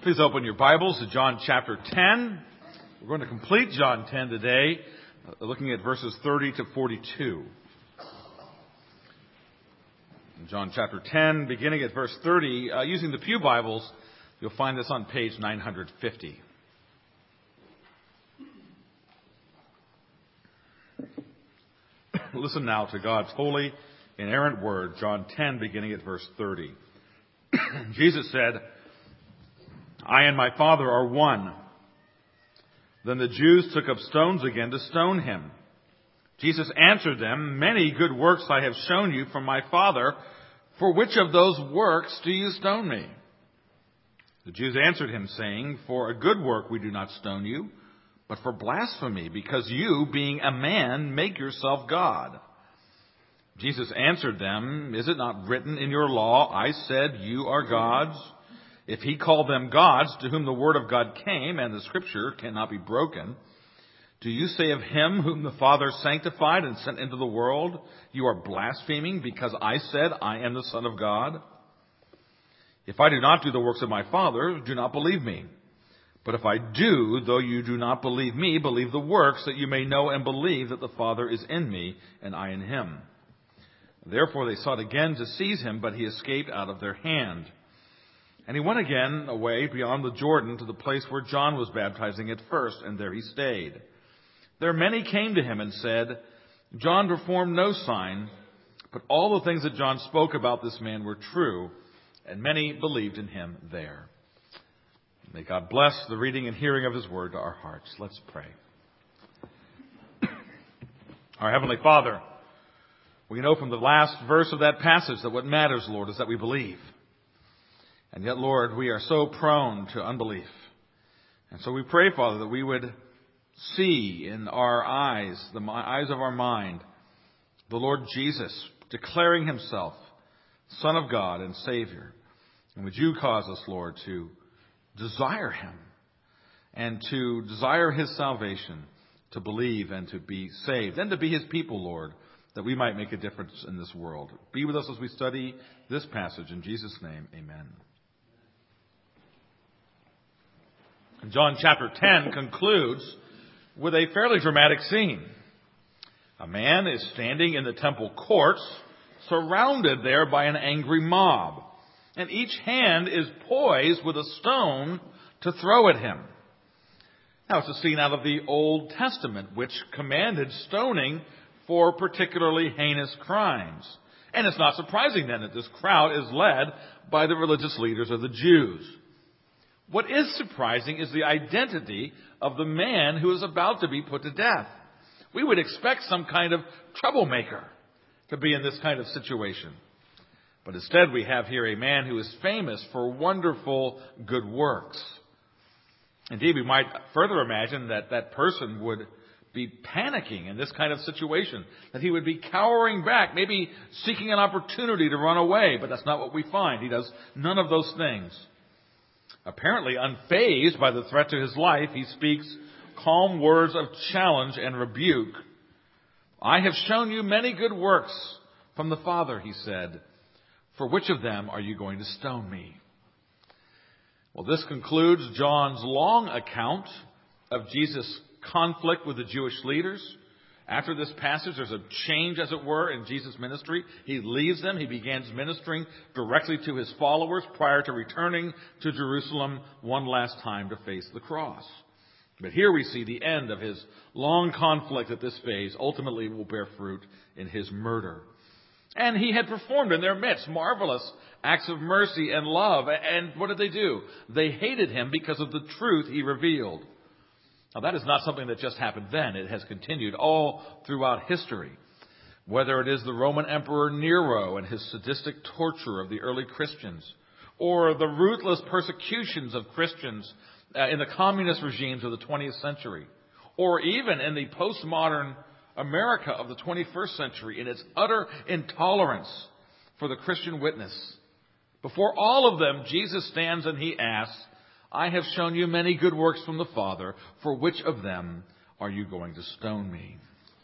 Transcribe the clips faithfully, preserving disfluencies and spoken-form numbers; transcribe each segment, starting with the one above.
Please open your Bibles to John chapter ten. We're going to complete John ten today, uh, looking at verses thirty to forty-two. In John chapter ten, beginning at verse thirty, uh, using the Pew Bibles, you'll find this on page nine hundred fifty. Listen now to God's holy, inerrant word, John ten, beginning at verse thirty. Jesus said, "I and my Father are one." Then the Jews took up stones again to stone him. Jesus answered them, "Many good works I have shown you from my Father. For which of those works do you stone me?" The Jews answered him, saying, "For a good work we do not stone you, but for blasphemy, because you, being a man, make yourself God." Jesus answered them, "Is it not written in your law, I said you are gods? If he called them gods, to whom the word of God came, and the scripture cannot be broken, do you say of him whom the Father sanctified and sent into the world, you are blaspheming because I said I am the Son of God? If I do not do the works of my Father, do not believe me. But if I do, though you do not believe me, believe the works, that you may know and believe that the Father is in me and I in him." Therefore they sought again to seize him, but he escaped out of their hand. And he went again away beyond the Jordan to the place where John was baptizing at first, and there he stayed. There many came to him and said, "John performed no sign, but all the things that John spoke about this man were true," and many believed in him there. May God bless the reading and hearing of his word to our hearts. Let's pray. Our Heavenly Father, we know from the last verse of that passage that what matters, Lord, is that we believe. And yet, Lord, we are so prone to unbelief. And so we pray, Father, that we would see in our eyes, the eyes of our mind, the Lord Jesus declaring himself Son of God and Savior. And would you cause us, Lord, to desire him and to desire his salvation, to believe and to be saved, and to be his people, Lord, that we might make a difference in this world. Be with us as we study this passage. In Jesus' name, amen. John chapter ten concludes with a fairly dramatic scene. A man is standing in the temple courts, surrounded there by an angry mob, and each hand is poised with a stone to throw at him. Now, it's a scene out of the Old Testament, which commanded stoning for particularly heinous crimes. And it's not surprising then that this crowd is led by the religious leaders of the Jews. What is surprising is the identity of the man who is about to be put to death. We would expect some kind of troublemaker to be in this kind of situation. But instead we have here a man who is famous for wonderful good works. Indeed, we might further imagine that that person would be panicking in this kind of situation, that he would be cowering back, maybe seeking an opportunity to run away. But that's not what we find. He does none of those things. Apparently unfazed by the threat to his life, he speaks calm words of challenge and rebuke. "I have shown you many good works from the Father," he said. "For which of them are you going to stone me?" Well, this concludes John's long account of Jesus' conflict with the Jewish leaders. After this passage, there's a change, as it were, in Jesus' ministry. He leaves them. He begins ministering directly to his followers prior to returning to Jerusalem one last time to face the cross. But here we see the end of his long conflict at this phase ultimately will bear fruit in his murder. And he had performed in their midst marvelous acts of mercy and love. And what did they do? They hated him because of the truth he revealed. Now, that is not something that just happened then. It has continued all throughout history. Whether it is the Roman Emperor Nero and his sadistic torture of the early Christians, or the ruthless persecutions of Christians uh, in the communist regimes of the twentieth century, or even in the postmodern America of the twenty-first century in its utter intolerance for the Christian witness. Before all of them, Jesus stands and he asks, "I have shown you many good works from the Father. For which of them are you going to stone me?"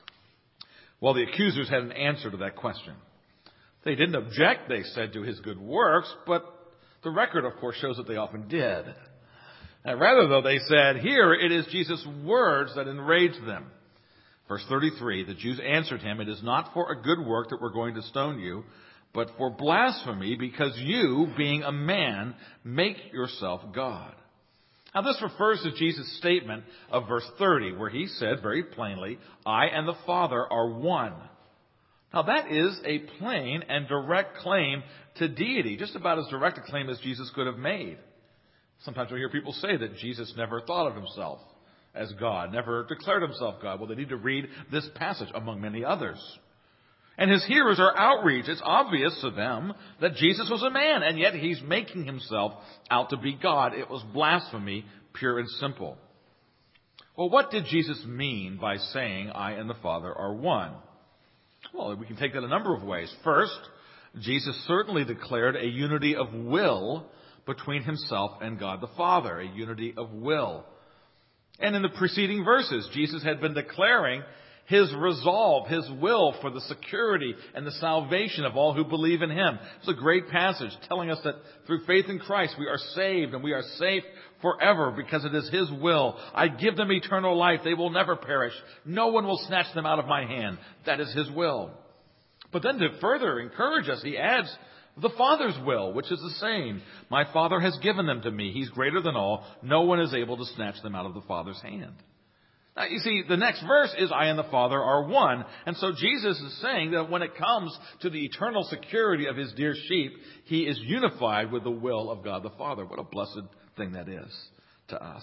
Well, the accusers had an answer to that question. They didn't object, they said, to his good works, but the record, of course, shows that they often did. And rather, though, they said, here it is Jesus' words that enraged them. Verse thirty-three, the Jews answered him, it is not for a good work that we're going to stone you, but for blasphemy, because you, being a man, make yourself God. Now this refers to Jesus' statement of verse thirty, where he said very plainly, I and the Father are one. Now that is a plain and direct claim to deity, just about as direct a claim as Jesus could have made. Sometimes we hear people say that Jesus never thought of himself as God, never declared himself God. Well, they need to read this passage among many others. And his hearers are outraged. It's obvious to them that Jesus was a man, and yet he's making himself out to be God. It was blasphemy, pure and simple. Well, what did Jesus mean by saying, I and the Father are one? Well, we can take that a number of ways. First, Jesus certainly declared a unity of will between himself and God the Father, a unity of will. And in the preceding verses, Jesus had been declaring his resolve, his will for the security and the salvation of all who believe in him. It's a great passage telling us that through faith in Christ we are saved and we are safe forever because it is his will. I give them eternal life. They will never perish. No one will snatch them out of my hand. That is his will. But then to further encourage us, he adds the Father's will, which is the same. My Father has given them to me. He's greater than all. No one is able to snatch them out of the Father's hand. Now, you see, the next verse is, I and the Father are one. And so Jesus is saying that when it comes to the eternal security of his dear sheep, he is unified with the will of God the Father. What a blessed thing that is to us.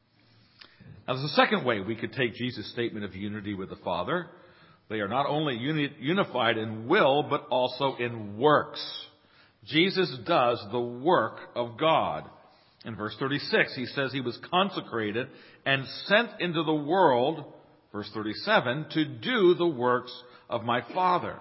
Now, there's a second way we could take Jesus' statement of unity with the Father. They are not only uni- unified in will, but also in works. Jesus does the work of God. In verse thirty-six, he says he was consecrated and sent into the world, verse thirty-seven, to do the works of my Father.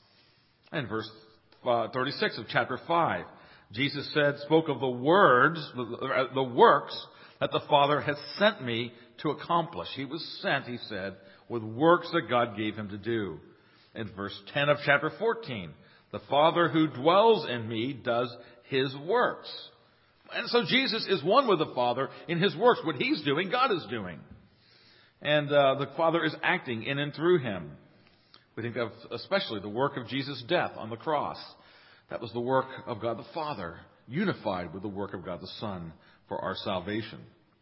And verse thirty-six of chapter five, Jesus said, spoke of the words, the works that the Father has sent me to accomplish. He was sent, he said, with works that God gave him to do. In verse ten of chapter fourteen, the Father who dwells in me does his works. And so Jesus is one with the Father in his works. What he's doing, God is doing. And uh, the Father is acting in and through him. We think of especially the work of Jesus' death on the cross. That was the work of God the Father, unified with the work of God the Son for our salvation.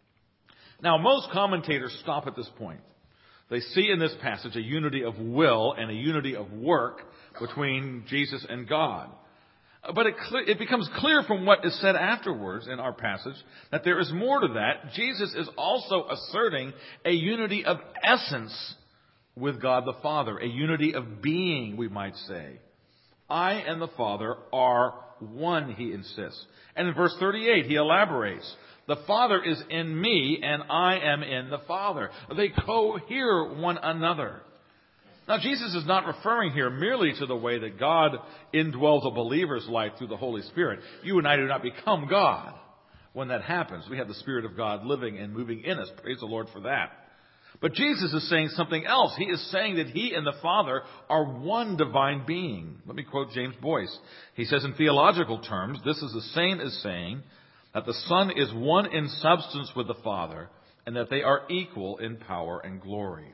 Now, most commentators stop at this point. They see in this passage a unity of will and a unity of work between Jesus and God. But it, it becomes clear from what is said afterwards in our passage that there is more to that. Jesus is also asserting a unity of essence with God the Father, a unity of being, we might say. I and the Father are one, he insists. And in verse thirty-eight, he elaborates. The Father is in me, and I am in the Father. They cohere one another. Now, Jesus is not referring here merely to the way that God indwells a believer's life through the Holy Spirit. You and I do not become God when that happens. We have the Spirit of God living and moving in us. Praise the Lord for that. But Jesus is saying something else. He is saying that he and the Father are one divine being. Let me quote James Boyce. He says, in theological terms, this is the same as saying that the Son is one in substance with the Father, and that they are equal in power and glory.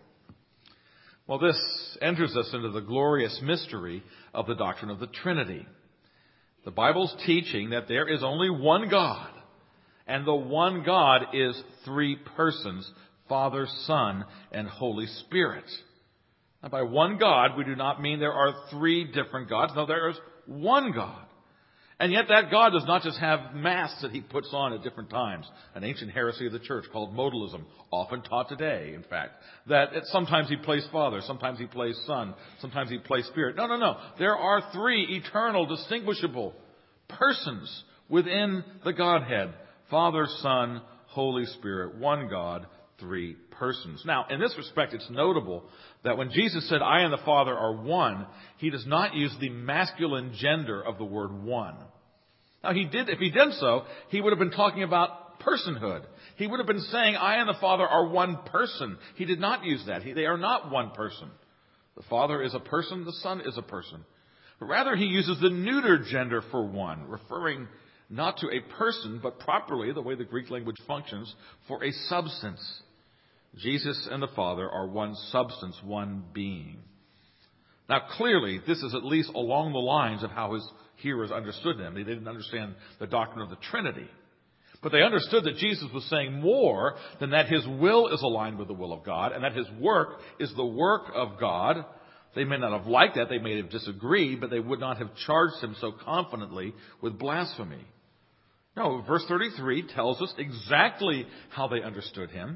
Well, this enters us into the glorious mystery of the doctrine of the Trinity. The Bible's teaching that there is only one God, and the one God is three persons, Father, Son, and Holy Spirit. Now, by one God, we do not mean there are three different gods. No, there is one God. And yet that God does not just have masks that he puts on at different times. An ancient heresy of the church called modalism, often taught today, in fact. That it, sometimes he plays Father, sometimes he plays Son, sometimes he plays Spirit. No, no, no. There are three eternal, distinguishable persons within the Godhead. Father, Son, Holy Spirit. One God, three persons. Now, in this respect, it's notable that when Jesus said, I and the Father are one, he does not use the masculine gender of the word one. Now, he did, if he did so, he would have been talking about personhood. He would have been saying, I and the Father are one person. He did not use that. He, they are not one person. The Father is a person, the Son is a person. But rather, he uses the neuter gender for one, referring not to a person, but properly, the way the Greek language functions, for a substance. Jesus and the Father are one substance, one being. Now, clearly, this is at least along the lines of how his hearers understood him. They didn't understand the doctrine of the Trinity. But they understood that Jesus was saying more than that his will is aligned with the will of God and that his work is the work of God. They may not have liked that. They may have disagreed, but they would not have charged him so confidently with blasphemy. No, verse thirty-three tells us exactly how they understood him.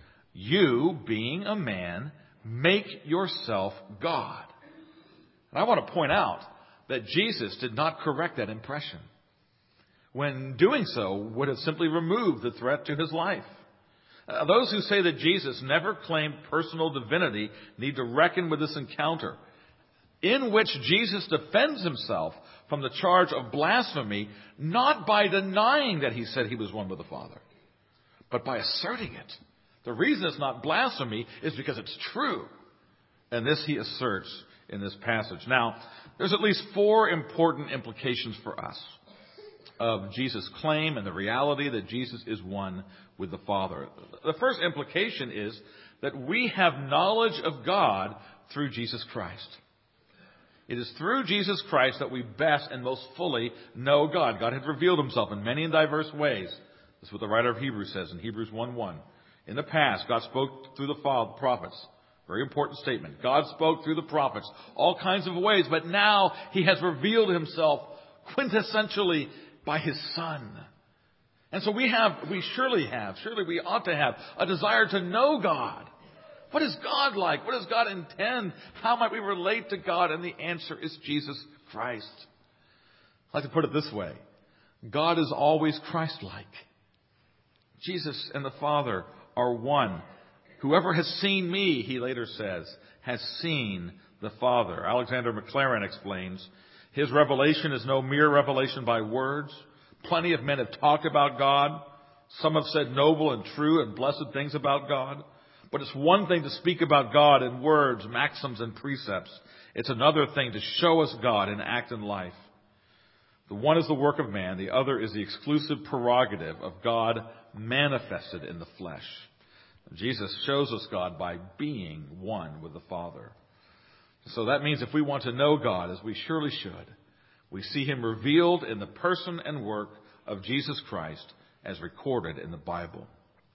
You, being a man, make yourself God. And I want to point out that Jesus did not correct that impression. When doing so, would have simply removed the threat to his life. Uh, those who say that Jesus never claimed personal divinity need to reckon with this encounter, in which Jesus defends himself from the charge of blasphemy, not by denying that he said he was one with the Father, but by asserting it. The reason it's not blasphemy is because it's true. And this he asserts in this passage. Now, there's at least four important implications for us of Jesus' claim and the reality that Jesus is one with the Father. The first implication is that we have knowledge of God through Jesus Christ. It is through Jesus Christ that we best and most fully know God. God has revealed himself in many and diverse ways. That's what the writer of Hebrews says in Hebrews one one. In the past, God spoke through the prophets. Very important statement. God spoke through the prophets all kinds of ways, but now he has revealed himself quintessentially by his Son. And so we have, we surely have, surely we ought to have a desire to know God. What is God like? What does God intend? How might we relate to God? And the answer is Jesus Christ. I'd like to put it this way. God is always Christ-like. Jesus and the Father are one. Whoever has seen me, he later says, has seen the Father. Alexander Maclaren explains, his revelation is no mere revelation by words. Plenty of men have talked about God. Some have said noble and true and blessed things about God. But it's one thing to speak about God in words, maxims, and precepts. It's another thing to show us God in act and life. The one is the work of man. The other is the exclusive prerogative of God manifested in the flesh. Jesus shows us God by being one with the Father. So that means if we want to know God, as we surely should, we see him revealed in the person and work of Jesus Christ as recorded in the Bible.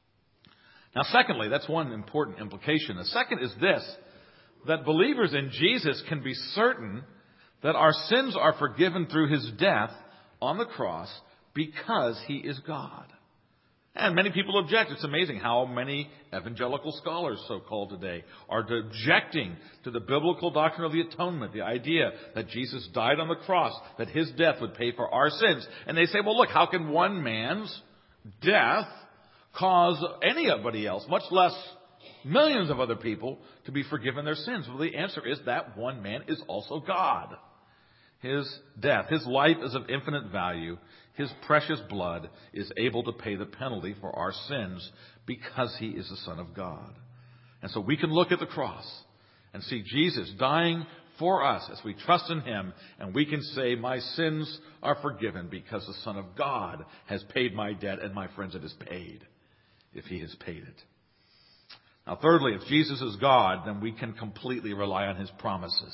Now, secondly, that's one important implication. The second is this, that believers in Jesus can be certain that our sins are forgiven through his death on the cross because he is God. And many people object. It's amazing how many evangelical scholars, so-called today, are objecting to the biblical doctrine of the atonement, the idea that Jesus died on the cross, that his death would pay for our sins. And they say, well, look, how can one man's death cause anybody else, much less millions of other people, to be forgiven their sins? Well, the answer is that one man is also God. His death, his life is of infinite value. His precious blood is able to pay the penalty for our sins because he is the Son of God. And so we can look at the cross and see Jesus dying for us as we trust in him, and we can say, my sins are forgiven because the Son of God has paid my debt, and my friends, it is paid if he has paid it. Now, thirdly, if Jesus is God, then we can completely rely on his promises.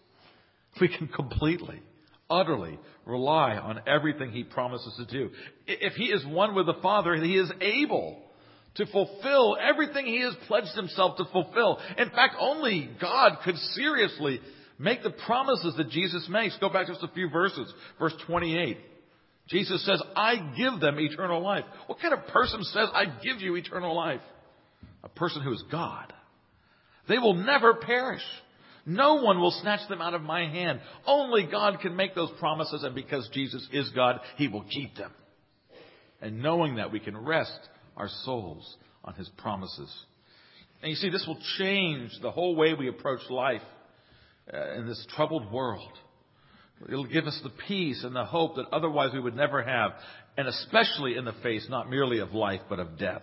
We can completely, utterly rely on everything he promises to do. If he is one with the Father, he is able to fulfill everything he has pledged himself to fulfill. In fact, only God could seriously make the promises that Jesus makes. Go back just a few verses. Verse twenty-eight. Jesus says, I give them eternal life. What kind of person says, I give you eternal life? A person who is God. They will never perish. No one will snatch them out of my hand. Only God can make those promises, and because Jesus is God, he will keep them. And knowing that, we can rest our souls on his promises. And you see, this will change the whole way we approach life uh, in this troubled world. It'll give us the peace and the hope that otherwise we would never have, and especially in the face not merely of life but of death.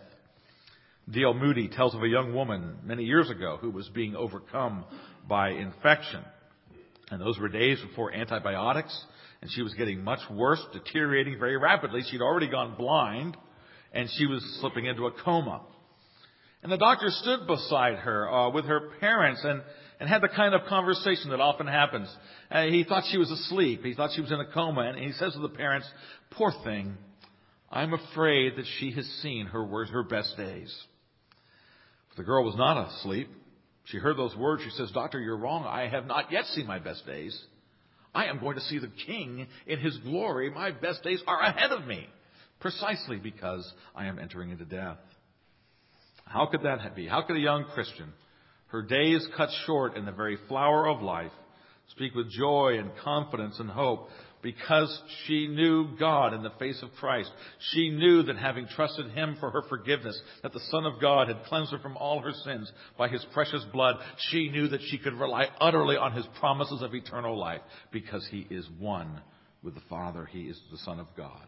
D L Moody tells of a young woman many years ago who was being overcome by infection. And those were days before antibiotics And she was getting much worse, deteriorating very rapidly. She'd already gone blind, and she was slipping into a coma. And the doctor stood beside her uh, with her parents and, and had the kind of conversation that often happens. Uh, he thought she was asleep. He thought she was in a coma. And he says to the parents, "Poor thing, I'm afraid that she has seen her words, her best days." But the girl was not asleep. She heard those words. She says, "Doctor, you're wrong. I have not yet seen my best days. I am going to see the King in his glory. My best days are ahead of me, precisely because I am entering into death." How could that be? How could a young Christian, her days cut short in the very flower of life, speak with joy and confidence and hope because she knew God in the face of Christ? She knew that having trusted him for her forgiveness, that the Son of God had cleansed her from all her sins by his precious blood. She knew that she could rely utterly on his promises of eternal life because he is one with the Father. He is the Son of God.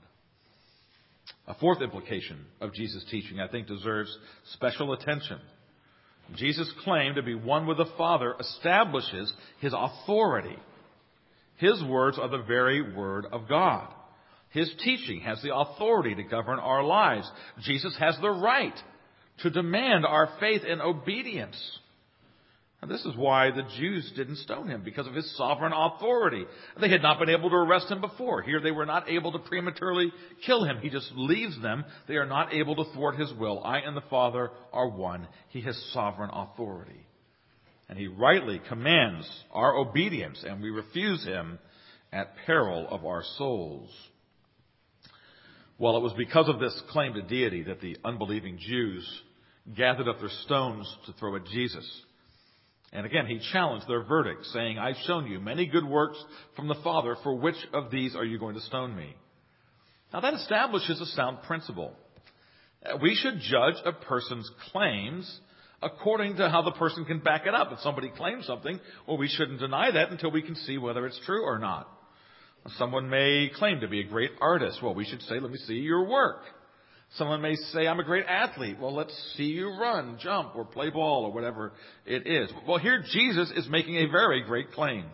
A fourth implication of Jesus' teaching, I think, deserves special attention. Jesus' claim to be one with the Father establishes his authority. His words are the very word of God. His teaching has the authority to govern our lives. Jesus has the right to demand our faith and obedience. And this is why the Jews didn't stone him, because of his sovereign authority. They had not been able to arrest him before. Here they were not able to prematurely kill him. He just leaves them. They are not able to thwart his will. I and the Father are one. He has sovereign authority. And he rightly commands our obedience, and we refuse him at peril of our souls. Well, it was because of this claim to deity that the unbelieving Jews gathered up their stones to throw at Jesus. And again, he challenged their verdict, saying, "I've shown you many good works from the Father. For which of these are you going to stone me?" Now that establishes a sound principle. We should judge a person's claims according to how the person can back it up. If somebody claims something, well, we shouldn't deny that until we can see whether it's true or not. Someone may claim to be a great artist. Well, we should say, "Let me see your work." Someone may say, "I'm a great athlete." Well, let's see you run, jump, or play ball, or whatever it is. Well, here Jesus is making a very great claim.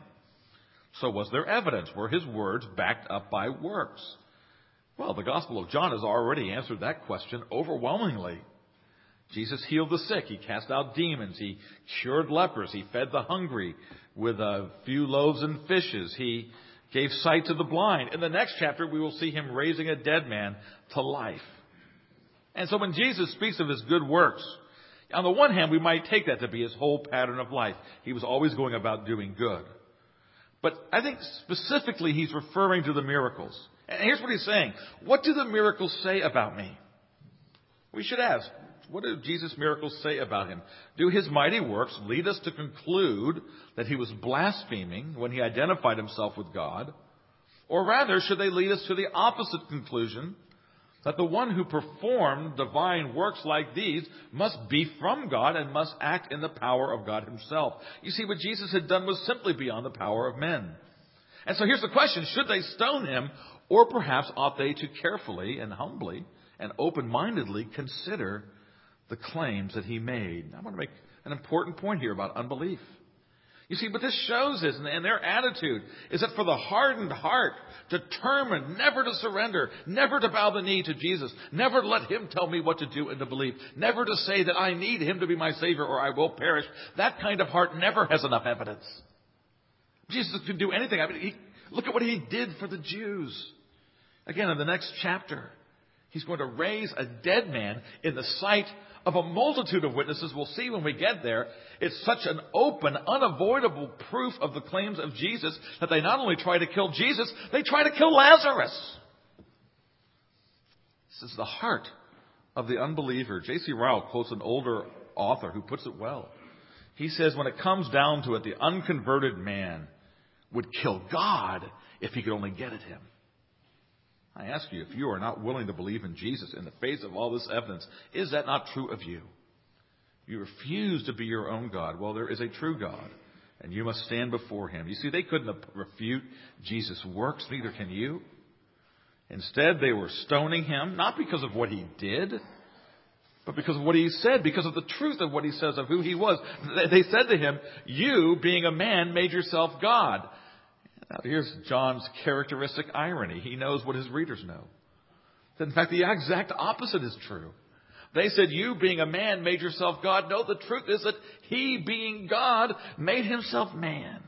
So was there evidence? Were his words backed up by works? Well, the Gospel of John has already answered that question overwhelmingly. Jesus healed the sick. He cast out demons. He cured lepers. He fed the hungry with a few loaves and fishes. He gave sight to the blind. In the next chapter, we will see him raising a dead man to life. And so when Jesus speaks of his good works, on the one hand, we might take that to be his whole pattern of life. He was always going about doing good. But I think specifically he's referring to the miracles. And here's what he's saying. What do the miracles say about me? We should ask, what do Jesus' miracles say about him? Do his mighty works lead us to conclude that he was blaspheming when he identified himself with God? Or rather, should they lead us to the opposite conclusion, that the one who performed divine works like these must be from God and must act in the power of God himself? You see, what Jesus had done was simply beyond the power of men. And so here's the question. Should they stone him, or perhaps ought they to carefully and humbly and open-mindedly consider the claims that he made? I want to make an important point here about unbelief. You see, what this shows is, and their attitude, is that for the hardened heart, determined never to surrender, never to bow the knee to Jesus, never to let him tell me what to do and to believe, never to say that I need him to be my Savior or I will perish, that kind of heart never has enough evidence. Jesus could do anything. I mean, he, look at what he did for the Jews. Again, in the next chapter, he's going to raise a dead man in the sight of a multitude of witnesses. We'll see when we get there. It's such an open, unavoidable proof of the claims of Jesus that they not only try to kill Jesus, they try to kill Lazarus. This is the heart of the unbeliever. J C Ryle quotes an older author who puts it well. He says, when it comes down to it, the unconverted man would kill God if he could only get at him. I ask you, if you are not willing to believe in Jesus in the face of all this evidence, is that not true of you? You refuse to be your own God. Well, there is a true God, and you must stand before him. You see, they couldn't refute Jesus' works, neither can you. Instead, they were stoning him, not because of what he did, but because of what he said, because of the truth of what he says of who he was. They said to him, you, being a man, made yourself God. Now, here's John's characteristic irony. He knows what his readers know. That in fact, the exact opposite is true. They said, you being a man made yourself God. No, the truth is that he being God made himself man.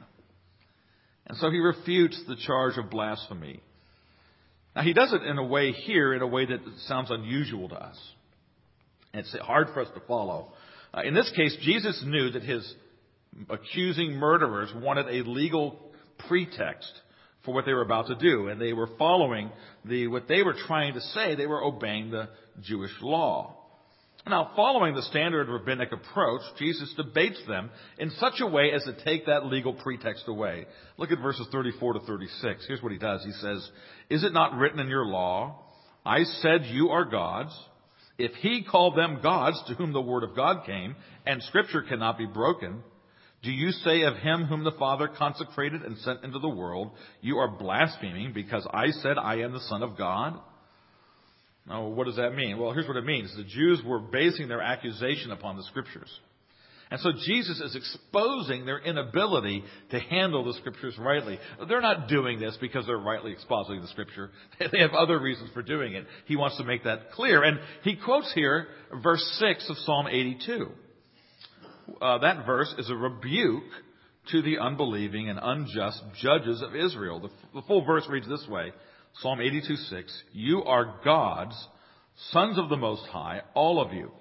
And so he refutes the charge of blasphemy. Now, he does it in a way here, in a way that sounds unusual to us. And it's hard for us to follow. Uh, in this case, Jesus knew that his accusing murderers wanted a legal pretext for what they were about to do. And they were following the what they were trying to say. They were obeying the Jewish law. Now, following the standard rabbinic approach, Jesus debates them in such a way as to take that legal pretext away. Look at verses thirty-four to thirty-six. Here's what he does. He says, is it not written in your law, I said you are gods? If he called them gods to whom the word of God came, and scripture cannot be broken, do you say of him whom the Father consecrated and sent into the world, you are blaspheming because I said I am the Son of God? Now, what does that mean? Well, here's what it means. The Jews were basing their accusation upon the Scriptures. And so Jesus is exposing their inability to handle the Scriptures rightly. They're not doing this because they're rightly expositing the Scripture. They have other reasons for doing it. He wants to make that clear. And he quotes here verse six of Psalm eighty-two. Uh, that verse is a rebuke to the unbelieving and unjust judges of Israel. The, the full verse reads this way. Psalm eighty-two six, you are gods, sons of the Most High, all of you.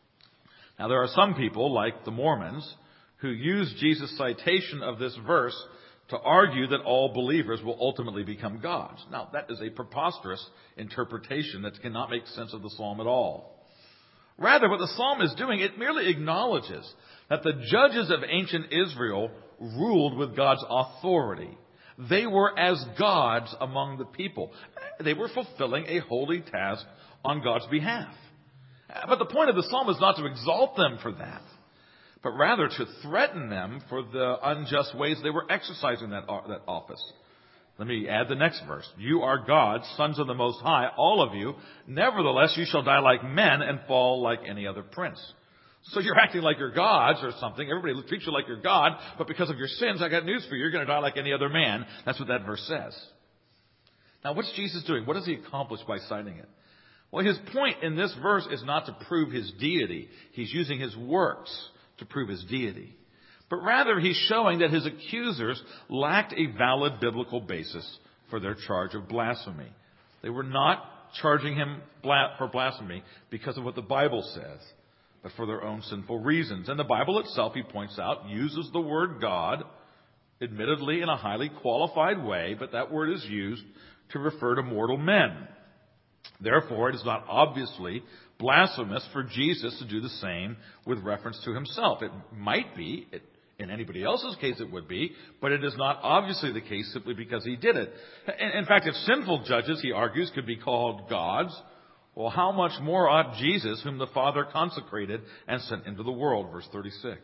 Now there are some people, like the Mormons, who use Jesus' citation of this verse to argue that all believers will ultimately become gods. Now that is a preposterous interpretation that cannot make sense of the psalm at all. Rather, what the psalm is doing, it merely acknowledges that the judges of ancient Israel ruled with God's authority. They were as gods among the people. They were fulfilling a holy task on God's behalf. But the point of the psalm is not to exalt them for that, but rather to threaten them for the unjust ways they were exercising that, that office. Let me add the next verse. You are gods, sons of the Most High, all of you. Nevertheless, you shall die like men and fall like any other prince. So you're acting like you're gods or something. Everybody treats you like you're God, but because of your sins, I got news for you. You're going to die like any other man. That's what that verse says. Now, what's Jesus doing? What does he accomplish by citing it? Well, his point in this verse is not to prove his deity. He's using his works to prove his deity. But rather, he's showing that his accusers lacked a valid biblical basis for their charge of blasphemy. They were not charging him for blasphemy because of what the Bible says, but for their own sinful reasons. And the Bible itself, he points out, uses the word God, admittedly in a highly qualified way, but that word is used to refer to mortal men. Therefore, it is not obviously blasphemous for Jesus to do the same with reference to himself. It might be, it, in anybody else's case it would be, but it is not obviously the case simply because he did it. In, in fact, if sinful judges, he argues, could be called gods, well, how much more ought Jesus, whom the Father consecrated and sent into the world? Verse thirty-six.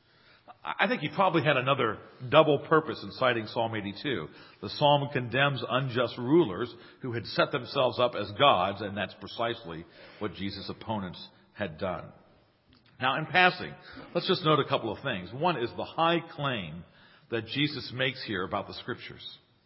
I think he probably had another double purpose in citing Psalm eighty-two. The psalm condemns unjust rulers who had set themselves up as gods, and that's precisely what Jesus' opponents had done. Now, in passing, let's just note a couple of things. One is the high claim that Jesus makes here about the Scriptures.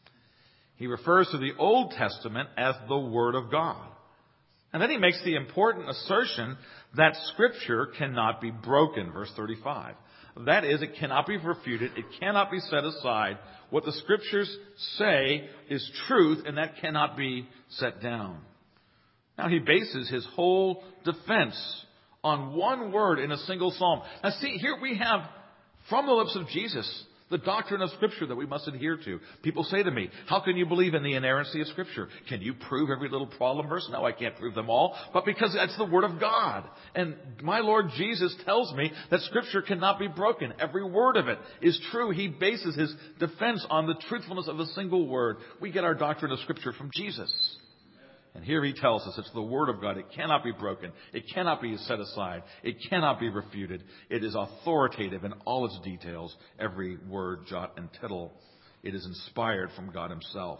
He refers to the Old Testament as the Word of God. And then he makes the important assertion that Scripture cannot be broken, verse thirty-five. That is, it cannot be refuted, it cannot be set aside. What the Scriptures say is truth, and that cannot be set down. Now, he bases his whole defense on one word in a single psalm. Now, see, here we have, from the lips of Jesus, the doctrine of Scripture that we must adhere to. People say to me, how can you believe in the inerrancy of Scripture? Can you prove every little problem verse? No, I can't prove them all, but because that's the Word of God. And my Lord Jesus tells me that Scripture cannot be broken. Every word of it is true. He bases his defense on the truthfulness of a single word. We get our doctrine of Scripture from Jesus. And here he tells us it's the Word of God. It cannot be broken. It cannot be set aside. It cannot be refuted. It is authoritative in all its details, every word, jot, and tittle. It is inspired from God himself.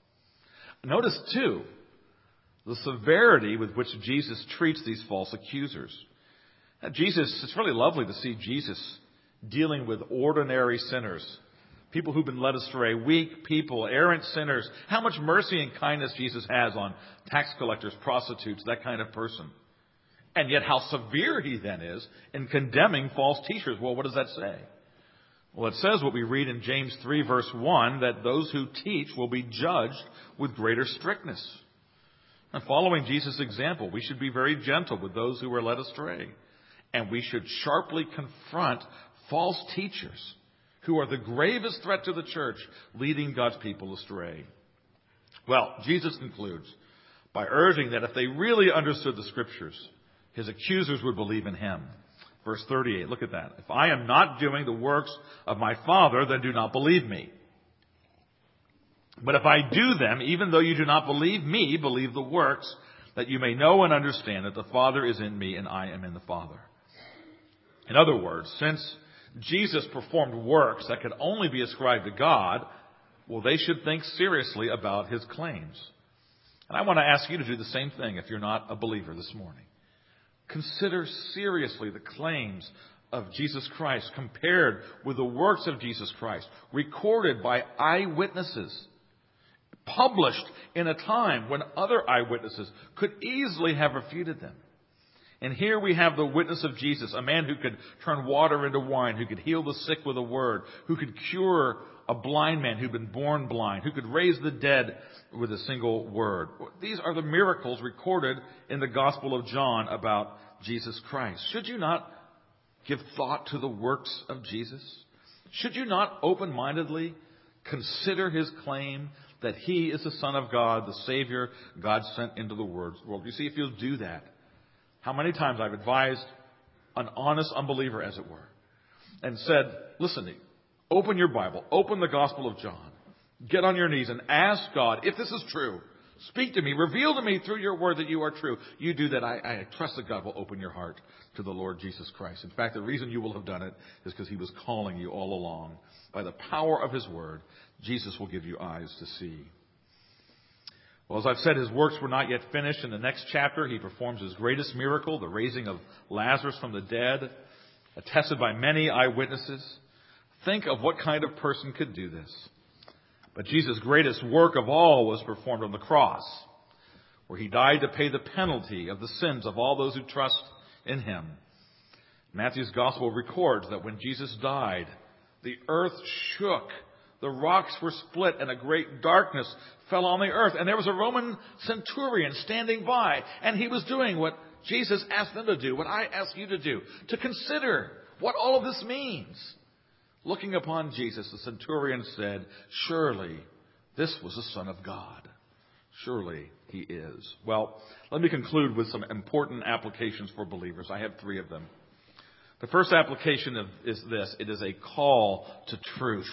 Notice, too, the severity with which Jesus treats these false accusers. Now, Jesus, it's really lovely to see Jesus dealing with ordinary sinners People who've been led astray, weak people, errant sinners. How much mercy and kindness Jesus has on tax collectors, prostitutes, that kind of person. And yet how severe he then is in condemning false teachers. Well, what does that say? Well, it says what we read in James three, verse one, that those who teach will be judged with greater strictness. And following Jesus' example, we should be very gentle with those who are led astray. And we should sharply confront false teachers who are the gravest threat to the church, leading God's people astray. Well, Jesus concludes by urging that if they really understood the Scriptures, his accusers would believe in him. Verse thirty-eight, look at that. If I am not doing the works of my Father, then do not believe me. But if I do them, even though you do not believe me, believe the works, that you may know and understand that the Father is in me and I am in the Father. In other words, since Jesus performed works that could only be ascribed to God, well, they should think seriously about his claims. And I want to ask you to do the same thing if you're not a believer this morning. Consider seriously the claims of Jesus Christ compared with the works of Jesus Christ, recorded by eyewitnesses, published in a time when other eyewitnesses could easily have refuted them. And here we have the witness of Jesus, a man who could turn water into wine, who could heal the sick with a word, who could cure a blind man who'd been born blind, who could raise the dead with a single word. These are the miracles recorded in the Gospel of John about Jesus Christ. Should you not give thought to the works of Jesus? Should you not open-mindedly consider his claim that he is the Son of God, the Savior God sent into the world? You see, if you'll do that, how many times I've advised an honest unbeliever, as it were, and said, listen, open your Bible, open the Gospel of John, get on your knees and ask God, if this is true, speak to me, reveal to me through your word that you are true. You do that, I, I trust that God will open your heart to the Lord Jesus Christ. In fact, the reason you will have done it is because he was calling you all along. By the power of his word, Jesus will give you eyes to see. Well, as I've said, his works were not yet finished. In the next chapter, he performs his greatest miracle, the raising of Lazarus from the dead, attested by many eyewitnesses. Think of what kind of person could do this. But Jesus' greatest work of all was performed on the cross, where he died to pay the penalty of the sins of all those who trust in him. Matthew's gospel records that when Jesus died, the earth shook, the rocks were split, and a great darkness fell on the earth. And there was a Roman centurion standing by, and he was doing what Jesus asked them to do, what I ask you to do, to consider what all of this means. Looking upon Jesus, the centurion said, surely this was the Son of God. Surely he is. Well, let me conclude with some important applications for believers. I have three of them. The first application of, is this. It is a call to truth.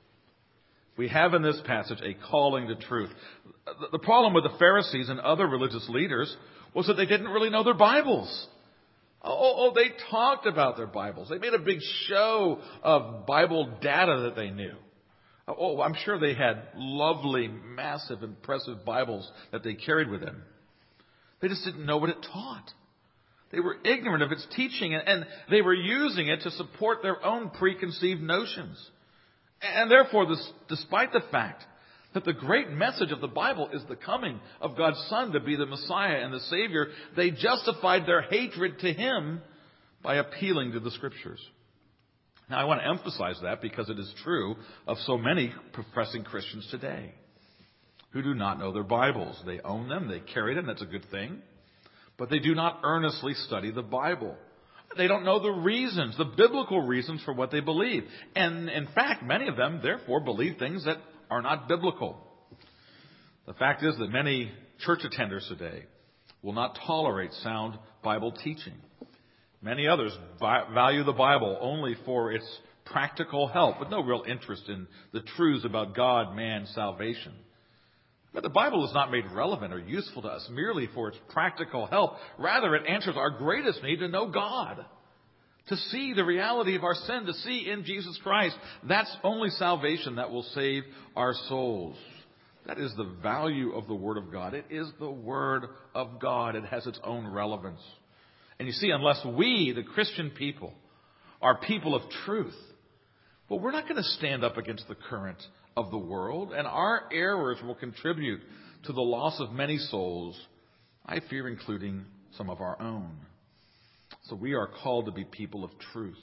We have in this passage a calling to truth. The problem with the Pharisees and other religious leaders was that they didn't really know their Bibles. Oh, oh, they talked about their Bibles. They made a big show of Bible data that they knew. Oh, I'm sure they had lovely, massive, impressive Bibles that they carried with them. They just didn't know what it taught. They were ignorant of its teaching, and they were using it to support their own preconceived notions. And therefore, this, despite the fact that the great message of the Bible is the coming of God's Son to be the Messiah and the Savior, they justified their hatred to him by appealing to the Scriptures. Now, I want to emphasize that because it is true of so many professing Christians today who do not know their Bibles. They own them, they carry them, that's a good thing, but they do not earnestly study the Bible. They don't know the reasons, the biblical reasons for what they believe. And in fact, many of them, therefore, believe things that are not biblical. The fact is that many church attenders today will not tolerate sound Bible teaching. Many others value the Bible only for its practical help, with no real interest in the truths about God, man, salvation. But the Bible is not made relevant or useful to us merely for its practical help. Rather, it answers our greatest need to know God, to see the reality of our sin, to see in Jesus Christ. That's only salvation that will save our souls. That is the value of the Word of God. It is the Word of God. It has its own relevance. And you see, unless we, the Christian people, are people of truth, But we're not going to stand up against the current of the world, and our errors will contribute to the loss of many souls, I fear including some of our own. So we are called to be people of truth.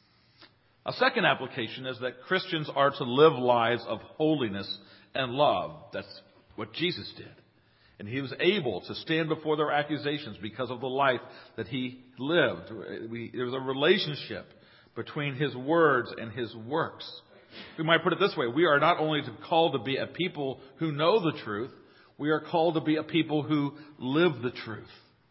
A second application is that Christians are to live lives of holiness and love. That's what Jesus did. And he was able to stand before their accusations because of the life that he lived. We, there was a relationship between his words and his works. We might put it this way. We are not only called to be a people who know the truth, we are called to be a people who live the truth.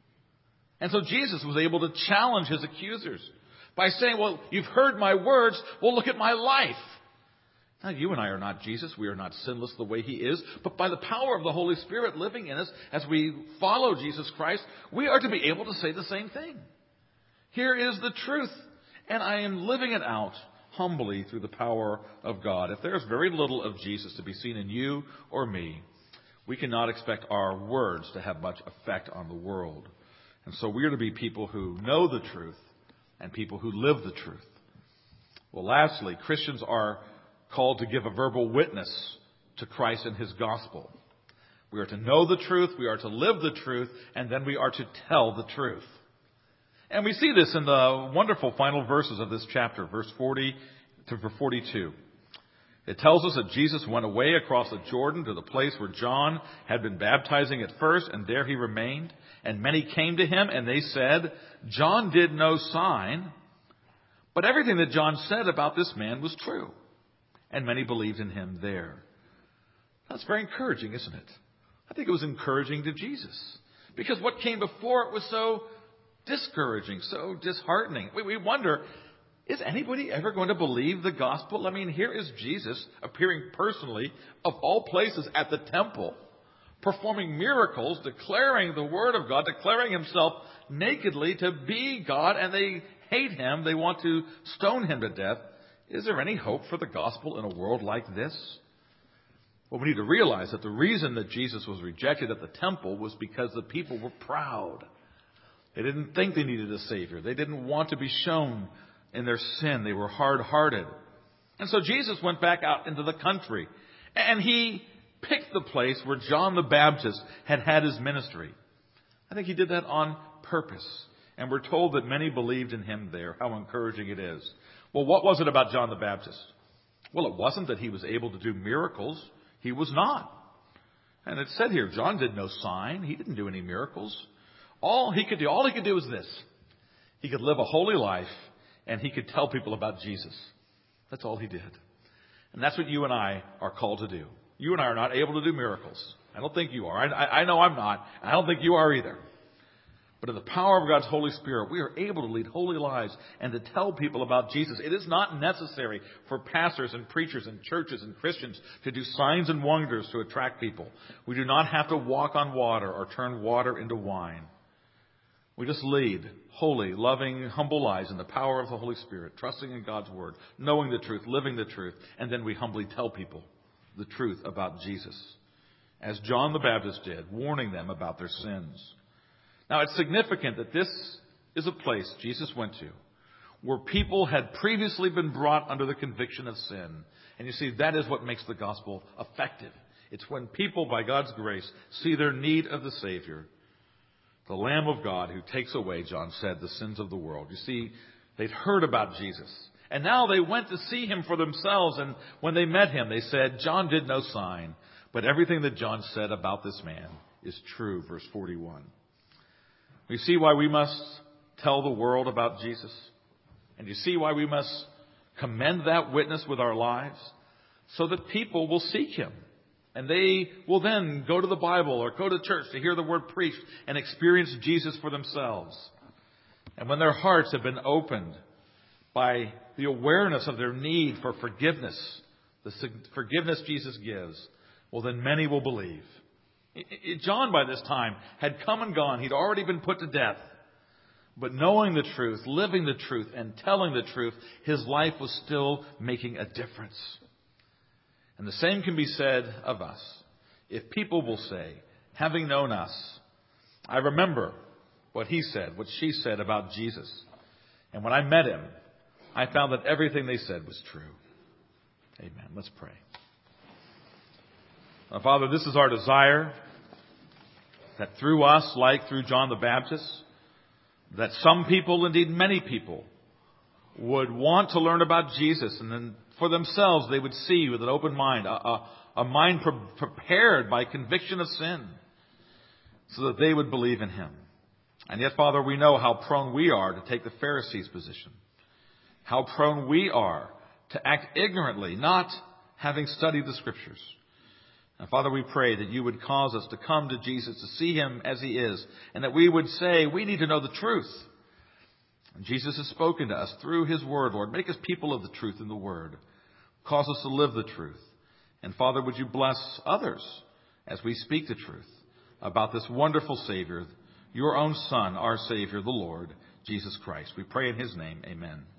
And so Jesus was able to challenge his accusers by saying, well, you've heard my words. Well, look at my life. Now, you and I are not Jesus. We are not sinless the way he is. But by the power of the Holy Spirit living in us, as we follow Jesus Christ, we are to be able to say the same thing. Here is the truth, and I am living it out humbly through the power of God. If there is very little of Jesus to be seen in you or me, we cannot expect our words to have much effect on the world. And so we are to be people who know the truth and people who live the truth. Well, lastly, Christians are called to give a verbal witness to Christ and his gospel. We are to know the truth, we are to live the truth, and then we are to tell the truth. And we see this in the wonderful final verses of this chapter, verse forty to forty-two. It tells us that Jesus went away across the Jordan to the place where John had been baptizing at first, and there he remained. And many came to him, and they said, John did no sign, but everything that John said about this man was true. And many believed in him there. That's very encouraging, isn't it? I think it was encouraging to Jesus. Because what came before it was so discouraging, so disheartening. We, we wonder, is anybody ever going to believe the gospel? I mean, here is Jesus appearing personally, of all places, at the temple, performing miracles, declaring the word of God, declaring himself nakedly to be God, and they hate him. They want to stone him to death. Is there any hope for the gospel in a world like this? Well, we need to realize that the reason that Jesus was rejected at the temple was because the people were proud. They didn't think they needed a Savior. They didn't want to be shown in their sin. They were hard-hearted. And so Jesus went back out into the country, and he picked the place where John the Baptist had had his ministry. I think he did that on purpose. And we're told that many believed in him there. How encouraging it is. Well, what was it about John the Baptist? Well, it wasn't that he was able to do miracles. He was not. And it said here, John did no sign. He didn't do any miracles. All he could do, all he could do was this. He could live a holy life, and he could tell people about Jesus. That's all he did. And that's what you and I are called to do. You and I are not able to do miracles. I don't think you are. I, I know I'm not. I don't think you are either. But in the power of God's Holy Spirit, we are able to lead holy lives and to tell people about Jesus. It is not necessary for pastors and preachers and churches and Christians to do signs and wonders to attract people. We do not have to walk on water or turn water into wine. We just lead holy, loving, humble lives in the power of the Holy Spirit, trusting in God's Word, knowing the truth, living the truth, and then we humbly tell people the truth about Jesus, as John the Baptist did, warning them about their sins. Now, it's significant that this is a place Jesus went to where people had previously been brought under the conviction of sin. And you see, that is what makes the gospel effective. It's when people, by God's grace, see their need of the Savior, the Lamb of God who takes away, John said, the sins of the world. You see, they'd heard about Jesus. And now they went to see him for themselves. And when they met him, they said, John did no sign, but everything that John said about this man is true. Verse forty-one. You see why we must tell the world about Jesus? And you see why we must commend that witness with our lives? So that people will seek him. And they will then go to the Bible or go to church to hear the word preached and experience Jesus for themselves. And when their hearts have been opened by the awareness of their need for forgiveness, the forgiveness Jesus gives, well, then many will believe. John, by this time, had come and gone. He'd already been put to death. But knowing the truth, living the truth, and telling the truth, his life was still making a difference. And the same can be said of us. If people will say, having known us, I remember what he said, what she said about Jesus. And when I met him, I found that everything they said was true. Amen. Let's pray. Uh, Father, this is our desire, that through us, like through John the Baptist, that some people, indeed many people, would want to learn about Jesus, and then for themselves they would see with an open mind, a, a, a mind pre- prepared by conviction of sin, so that they would believe in Him. And yet, Father, we know how prone we are to take the Pharisees' position, how prone we are to act ignorantly, not having studied the Scriptures. And Father, we pray that you would cause us to come to Jesus, to see Him as He is, and that we would say, we need to know the truth. And Jesus has spoken to us through His Word, Lord. Make us people of the truth in the Word. Cause us to live the truth. And Father, would you bless others as we speak the truth about this wonderful Savior, your own Son, our Savior, the Lord, Jesus Christ. We pray in His name. Amen.